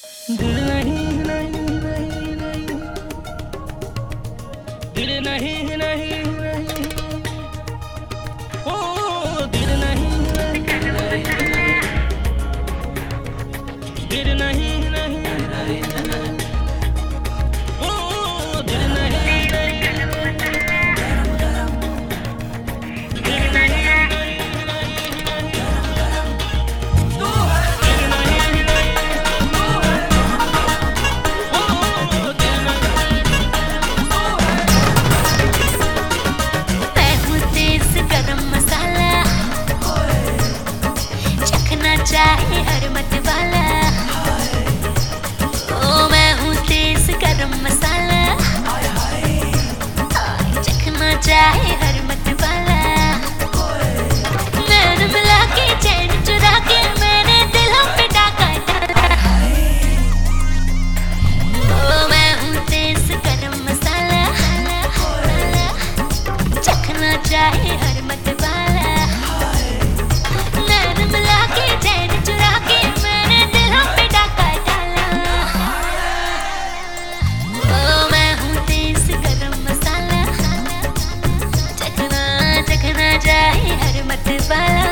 दिल नहीं नहीं नहीं नहीं, दिल नहीं नहीं नहीं, ओ दिल नहीं नहीं नहीं, दिल नहीं नहीं नहीं, ओ दिल नहीं नहीं, दिल नहीं चाहे हर मत वाला, ओ मैं हूँ तेज गरम मसाला, चखना चाहे हर मत वाला। मैंने मिला के चैन चुरा के मैंने दिलों पे डाका डाला, ओ मैं हूँ तेज गरम मसाला, चखना चाहे हर मत वाला। मैंने मिला के चैन चुरा के मैंने दिलों पे डाका डाला, ओ मैं हूँ तेज गरम मसाला, चखना चखना चाहे हर मत वाला।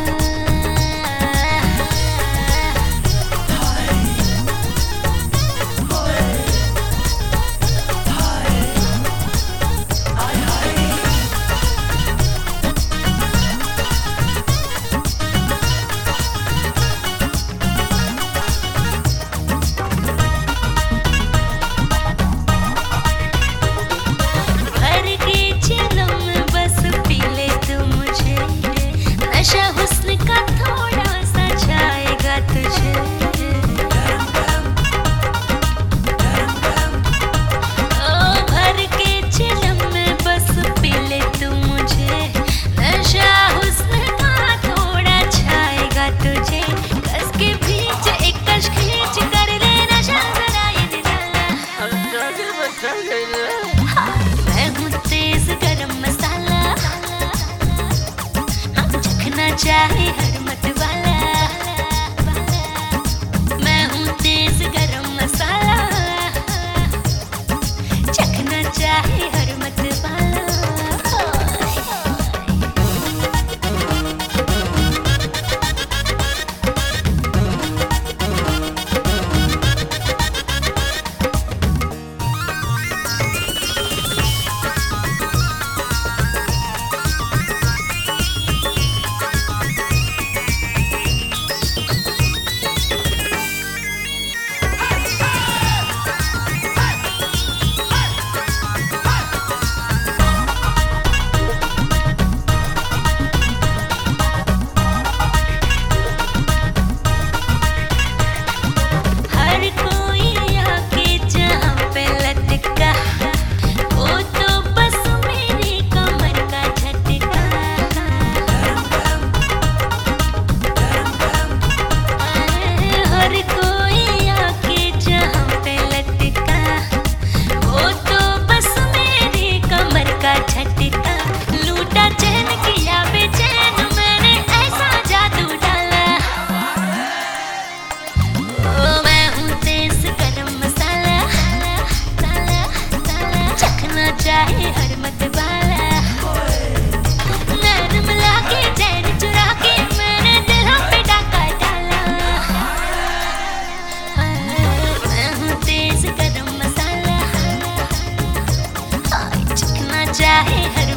नशा हुस्न का थोड़ा सा छाएगा तुझे, ओ भर के चिलम में बस पी ले तू मुझे। नशा हुस्न का थोड़ा छाएगा तुझे, कस के भींच एक कश खींच कर ले नशा जरा ये निराला। मैं हूँ तेज गरम मसाला, चाहे हर मत वाला। मैं हूँ तेज गरम मसाला, चखना चाहे हर मत वाला। लूटा चैन किया बेचैन मैंने ऐसा जादू डाला, ओ मैं हूँ तेज गरम मसाला, चखना चाहे हर मत वाला। मैंने मिला के चैन चुरा के मैंने दिलों पे डाका डाला, मैं हूँ तेज गरम मसाला, चखना चाहे हर